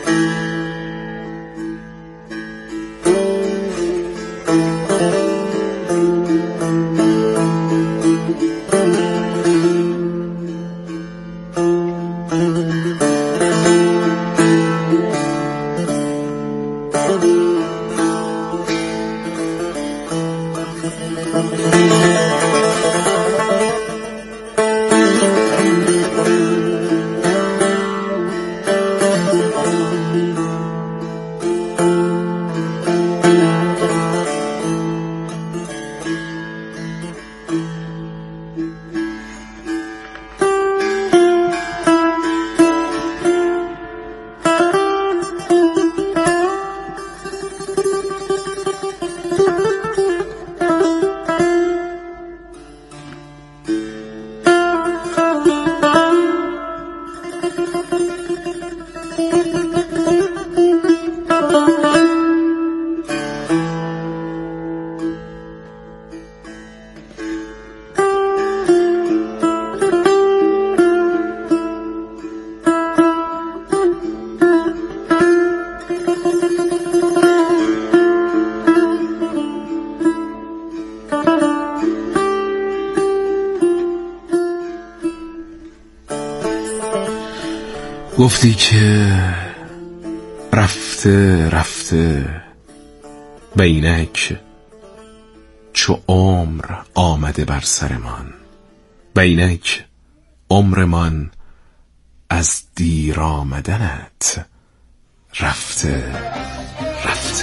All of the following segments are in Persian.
گفتی که رفته رفته و اینک چو عمر آمده بر سرمان، و اینک عمرمان از دیر آمدنت رفته رفته.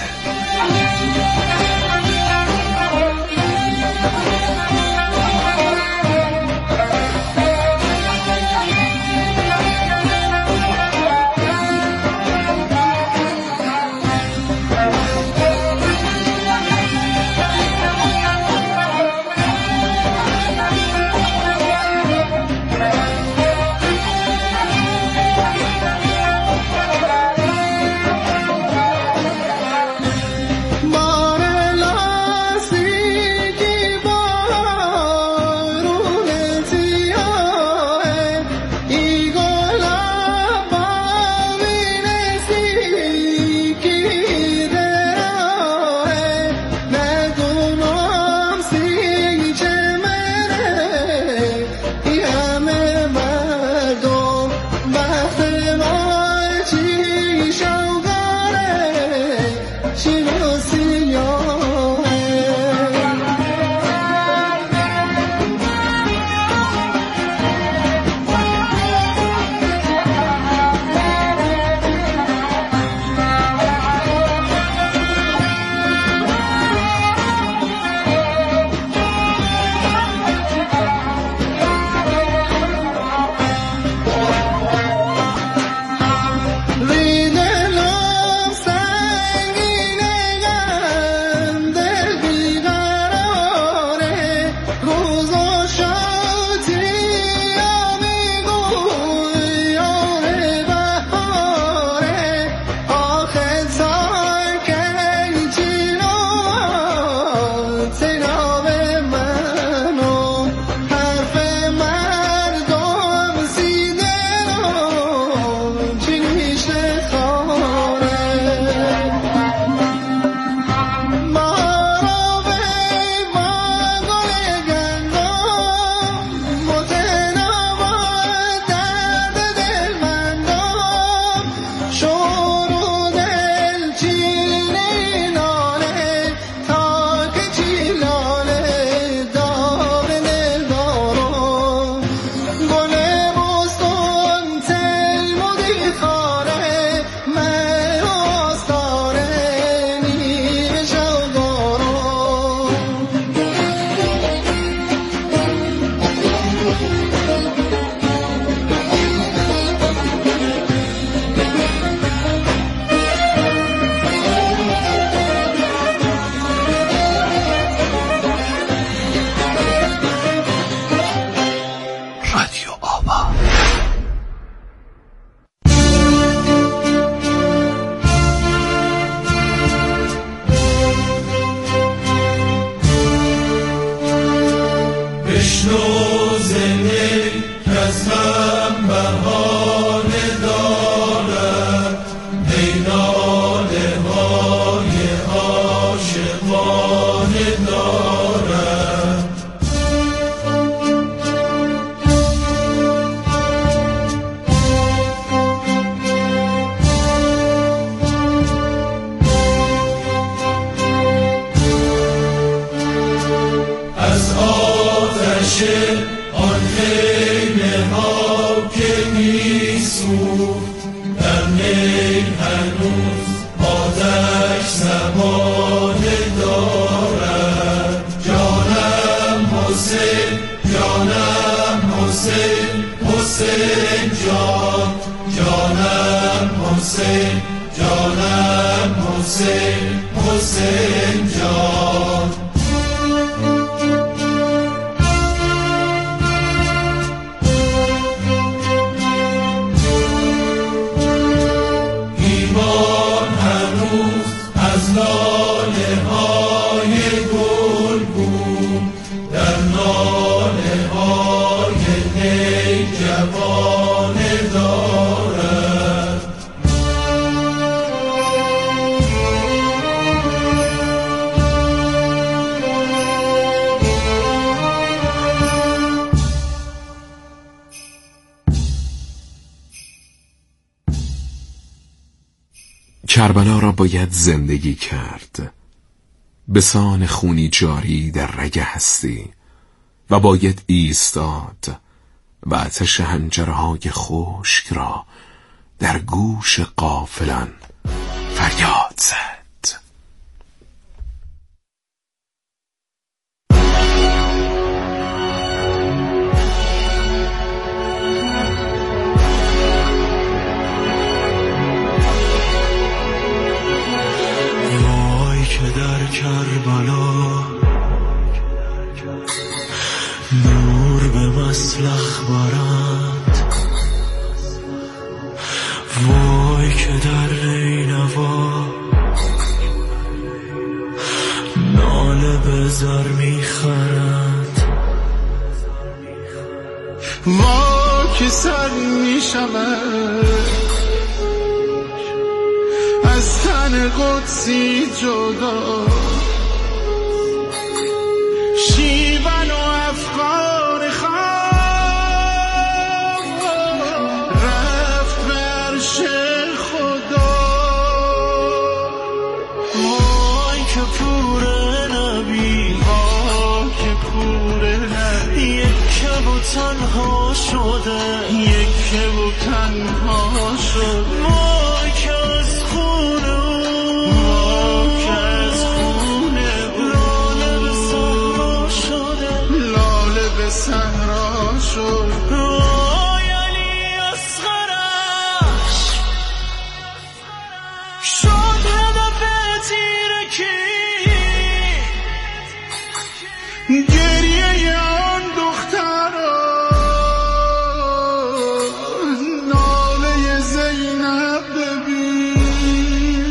ای هنوز آتش زبانه دارد. جانم حسین، جانم حسین، حسین جان. جانم حسین، جانم حسین، حسین جان. ایمان هنوز از لاله های گلگون در ناله های نی جوانه دارد. کربلا را باید زندگی کرد، به سان خونی جاری در رگ هستی، و باید ایستاد و آتش حنجرهای خشک را در گوش غافلان فریاد زد. که در کربلا نور به مسلخ برند، وای که در نینوا ناله به زر میخرد. وای که سر میشود از تن قدسی جدا، شیون و افغان خواه رفت به عرش خدا. وای که پور نبی، وای که پور نبی یکه و تنها شده، یکه و تنها شده. وای که از خون صحرا شد. وای علی اصغرش شد هدف تیرکی، گریه آن دخترا ناله زینب ببین.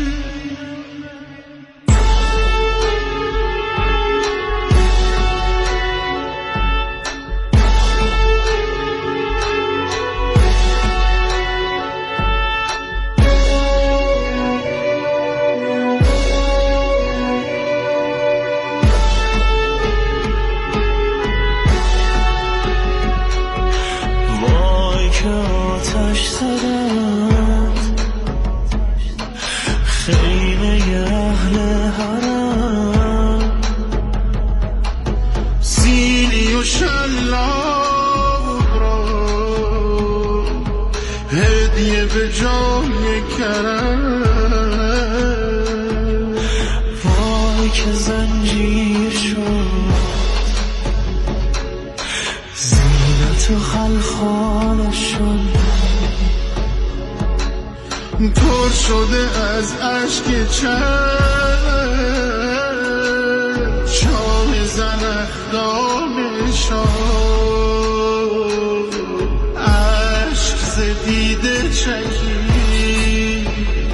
آتش زدند خیمه اهل حرم، سیلی و شلاب را هدیه به جای کرم. وای که زنجیر شد زینت و خلخالشون، پر شده از اشک چاه زنخدانشان. اشک زدیده چکی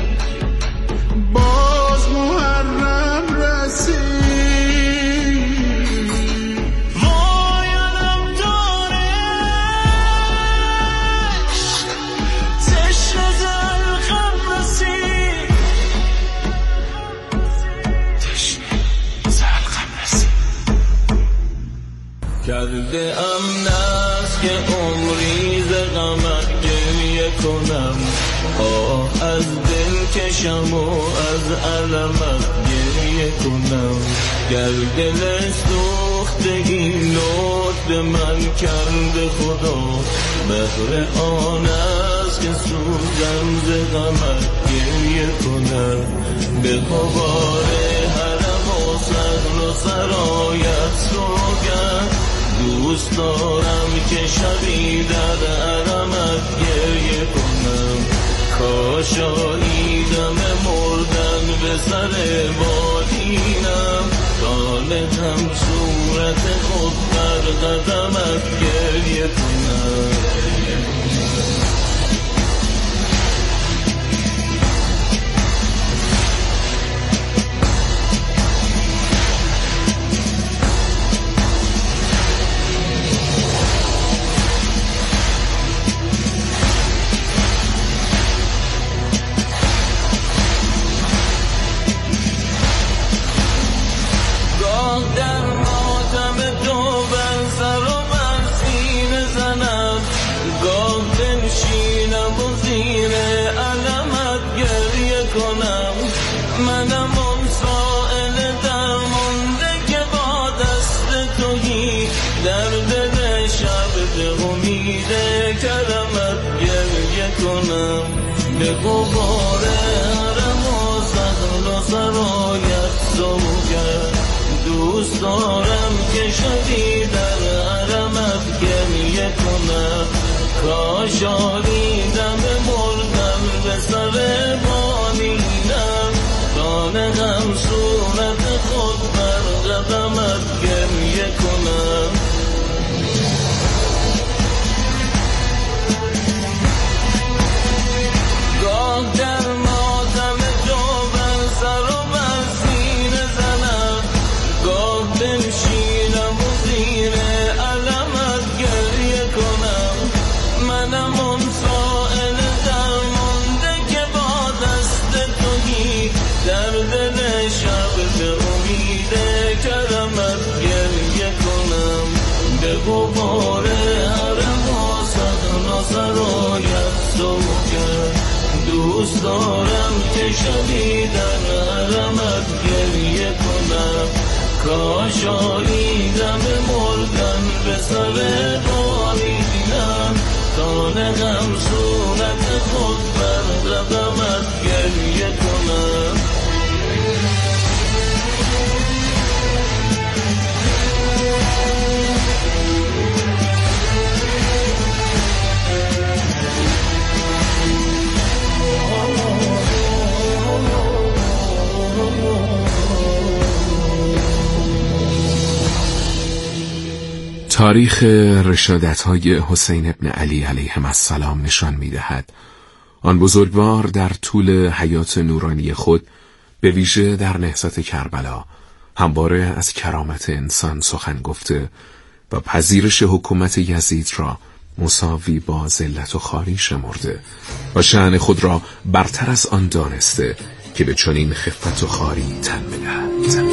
باز محرم رسید. وای علم دارش تشنه زلقم رسید، تشنه زلقم رسید. کرده ام نست که عمری ز غمت گریه کنم، از دل کشم و از علمت گریه کنم. گر دل سوخته این لطف من کرده خدا، بهر آن است که سوزم ز غمت گریه کنم به غبار حرم و صحن و سرایت سوگند دوست دارم که شبی در حرمت گریه کنم کاش آیدم مردن به سر بالینم تا نهم صورت خود بر قدمت گریه کنم منم اون سائل درمانده که با دست تویی در دل شب به امید کرمت گریه کنم به غبار حرم و صحن و سرایت سوگند دوست دارم که شبی در حرمت گریه کنم کاش آیدم مردم به سر بالینم نهم صورت خود بر قدمت گریه کنم گاه در ماتم تو بر سر و بر سینه زنم گاه بنشینم و زیر علمت گریه کنم منم اون سائل درمانده که با دست تویی در دل شب به امید کرمت گریه کنم به غبار حرم و صحن و سرایت سوگند دوست دارم که شبی در حرمت گریه کنم کاش آیدم مردن به سر بالینم تا نهم صورت خود بر قدمت گریه کنم تاریخ رشادت‌های حسین ابن علی علیهم السلام نشان می‌دهد آن بزرگوار در طول حیات نورانی خود به ویژه در نهضت کربلا همواره از کرامت انسان سخن گفته و پذیرش حکومت یزید را مساوی با ذلت و خواری شمرده و شأن خود را برتر از آن دانسته که به چنین خفت و خواری تن بدهد.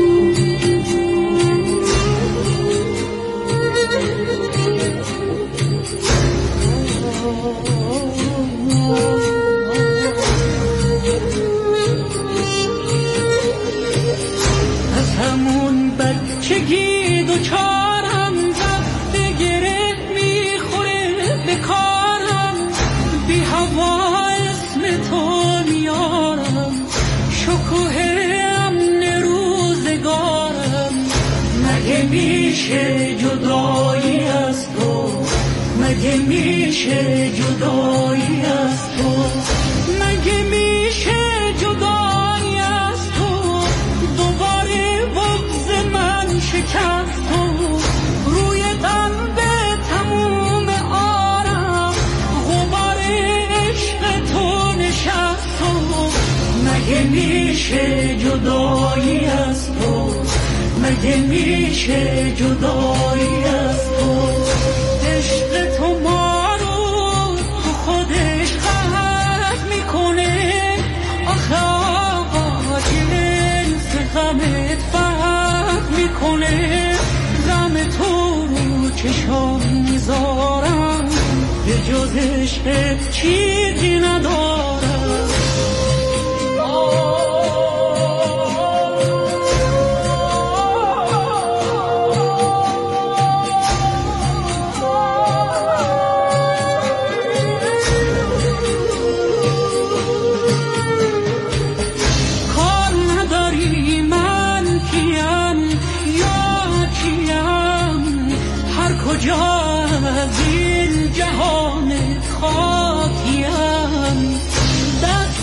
میشه جدایی از تو مگه میشه جدایی از تو مگه میشه جدایی از تو دوباره بغض من شکست تو روی قلب تموم آرم غبار عشق تو نشست تو مگه میشه جدایی از تو مگه میشه جدایی از تو عشق تو ما رو تو خودش غرق میکنه آخه آقا جنس غمت فرق میکنه غم تو رو چشام میذارم به جز عشقت چیزی ندارم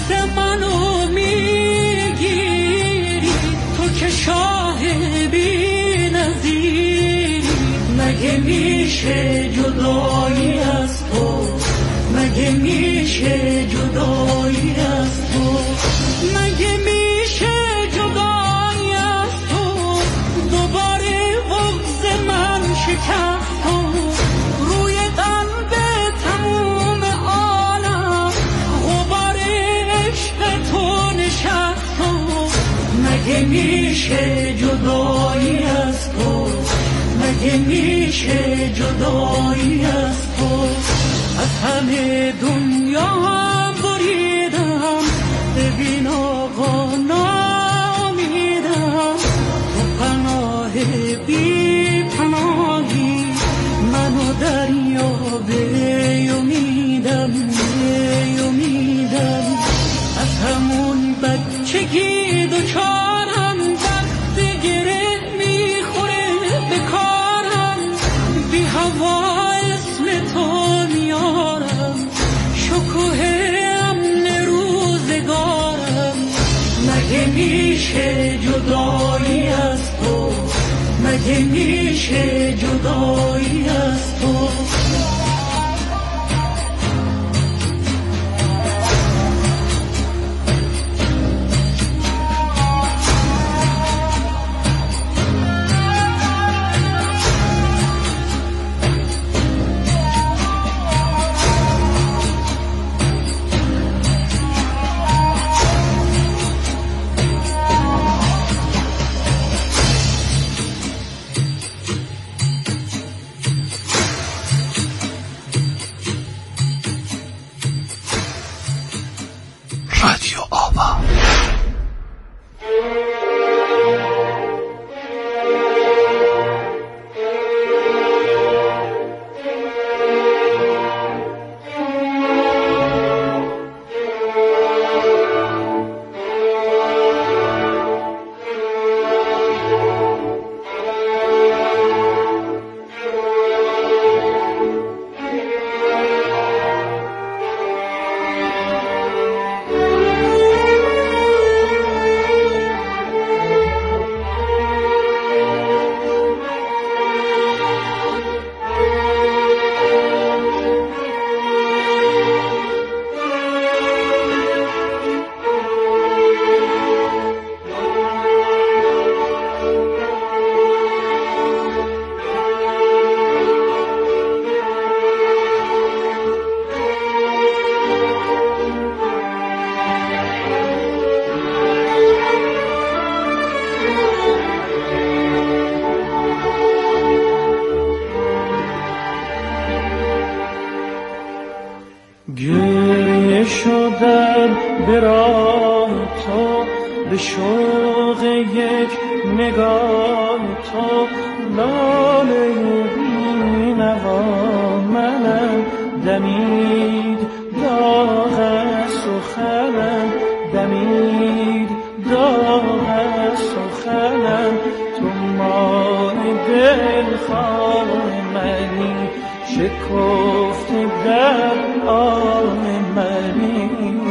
دست منو میگیری، تو که شاه بی نظیری. مگه میشه جدایی از تو، مگه میشه جدایی از تو، مگه میشه جدایی از تو. دوباره بغض من شکست تو، روی قلب تموم عالم غبار عشق تو نشست تو. مگه میشه جدایی از تو، مگه میشه جدایی از تو. از همه دنیا هم بریدم، ببین آقا نامیدم. تو پناه بی پناهی، منو دریا بیامیدم، بیامیدم. از همون بچگی دوچارم، درد گره میخوره به کارم. بی هوا اسم تو میارم، شکوه امن روزگارم. مگه میشه جدایی از تو، مگه میشه جدایی از تو. رادیو آوا. گریه شدن به راه تو، به شوق یک نگاه تو. لاله بی‌نوا منم، دمید داغ از سخنم، دمید داغ از سخنم. تو ماه دلخواه منی، شکفت در آن منی.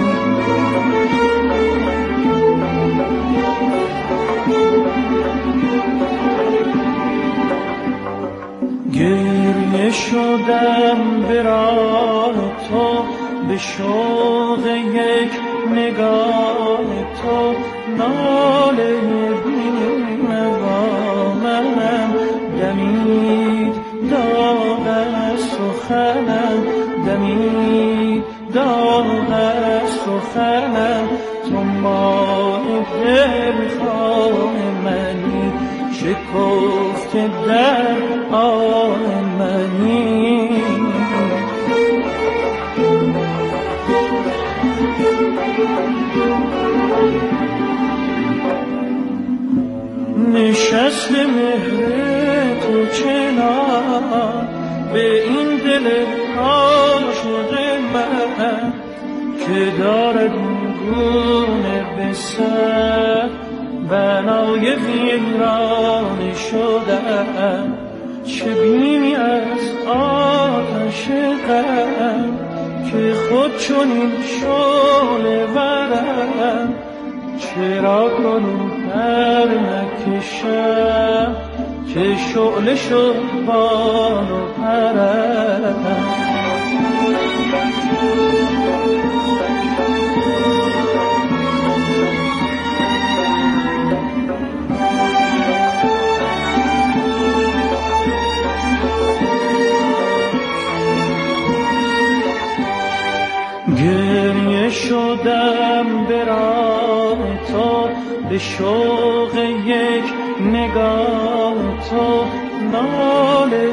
گریه شدم به راه تو، به شوق یک نگاه تو. ناله بی‌نوا منم، دمید داغ از سخنم، دمید داغ از سخنم. تو ماه دلخواه منی، شکفت در آن منی. نشست مهر تو چنان به این دل عاشق من، که دارد گونه به سر بنای ویران شدم. چه بیمی از آتش غم که خود چنین شعله ورم، چرا کنون پر نکشم که شعله شد بال و پرم. گریه شدم به راه تو، به شوق یک نگاه تو، ناله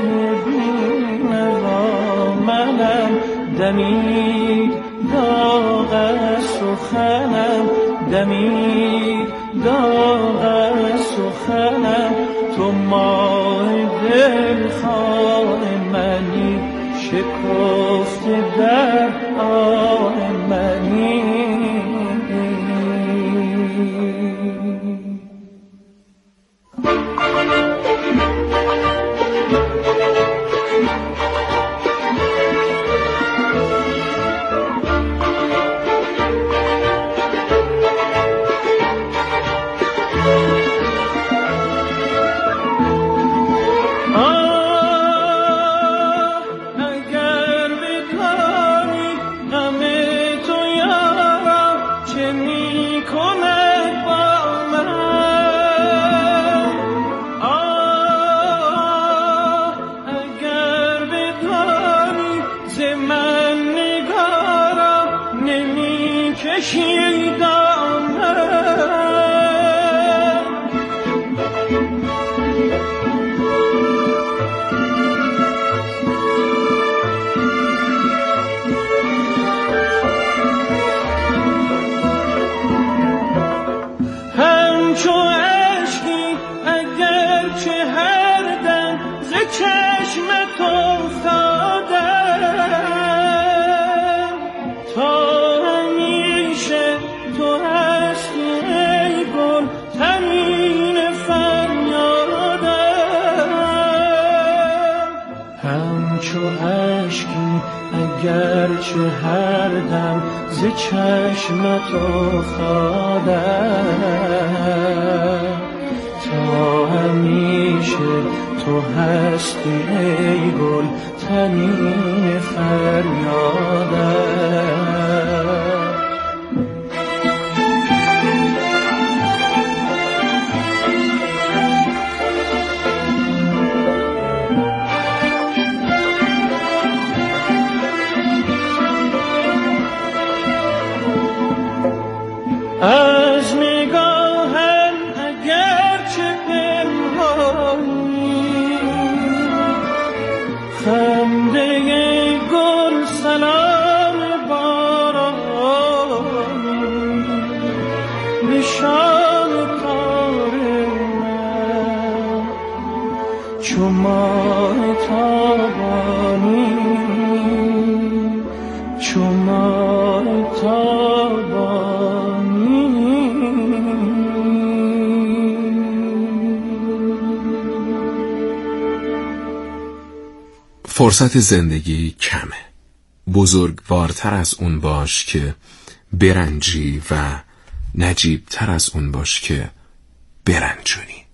بی‌نوا منم، دمید داغ از سخنم، دمید داغ از سخنم. تو ماه دلخواه منی، شکفته در آه منی. گرچه هر دم ز چشمت افتادم، تا همیشه تو هستی ای گل تنین فریادم. از نگاهم اگرچه پنهانی، خنده گل سلام بارانی، نشان کار من چو ماه تابانی، چو ماه تابانی. فرصت زندگی کمه. بزرگوارتر از اون باش که برنجی و نجیبتر از اون باش که برنجونی.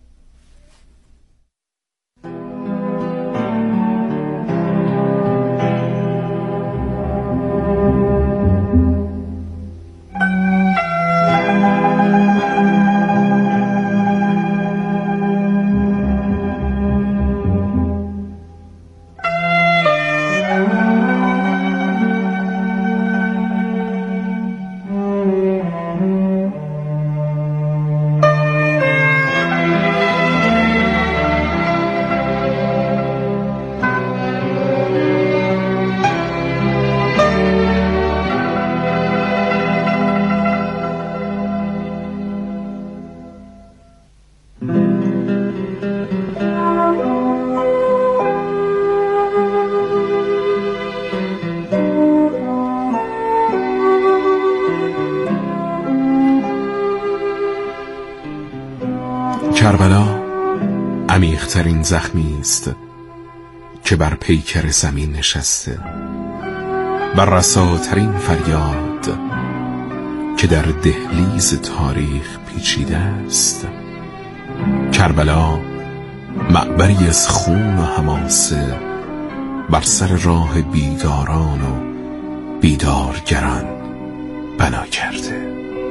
کربلا عمیق‌ترین زخمی است که بر پیکر زمین نشسته، و رساترین فریاد که در دهلیز تاریخ پیچیده است. کربلا معبری از خون و حماسه بر سر راه بیداران و بیدارگران بنا کرده.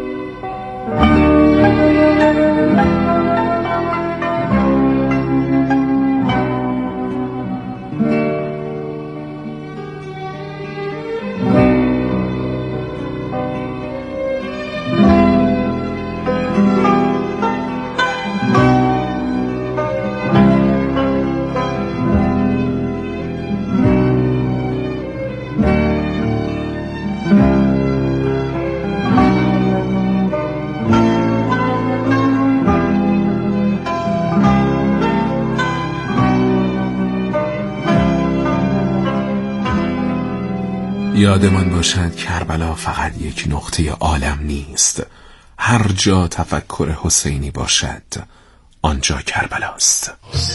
یادمان باشد کربلا فقط یک نقطه عالم نیست. هر جا تفکر حسینی باشد آنجا کربلاست.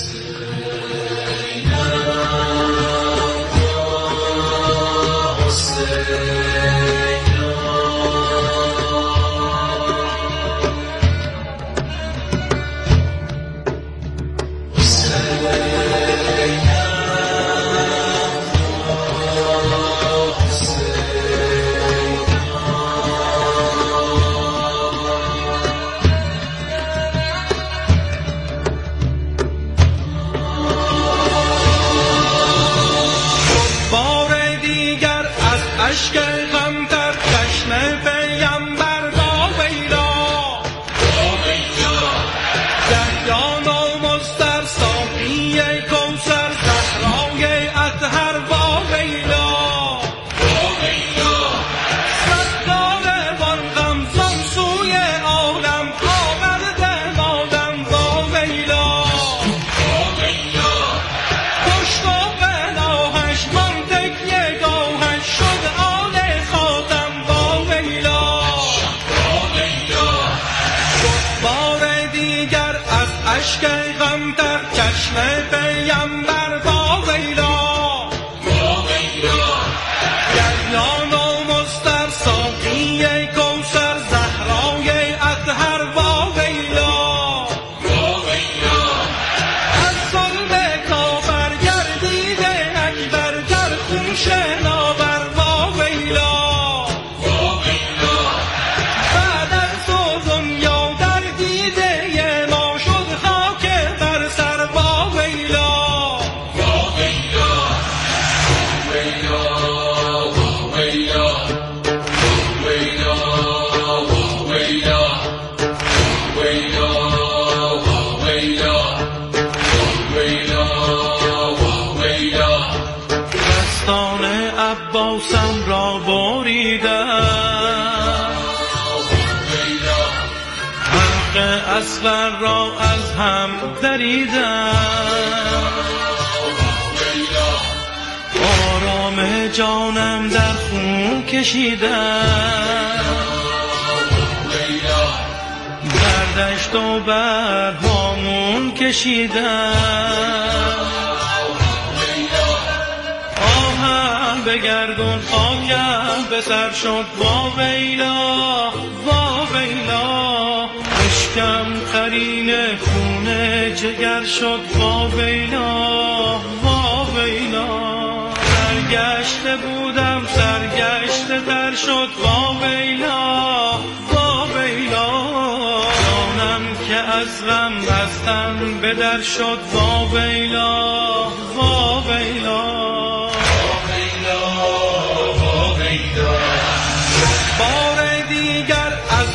عباسم را بریدم، حلق اصغر را از هم دریدم، آرام جانم در خون کشیدم، در دشت و برهامون کشیدم، بگردون خاکم به سر شد وا ویلا وا ویلا، اشکم قرین خون جگر شد وا ویلا وا ویلا، سرگشته بودم سرگشته تر شد وا ویلا وا ویلا، جانم که از غم هستم به در شد وا ویلا وا ویلا.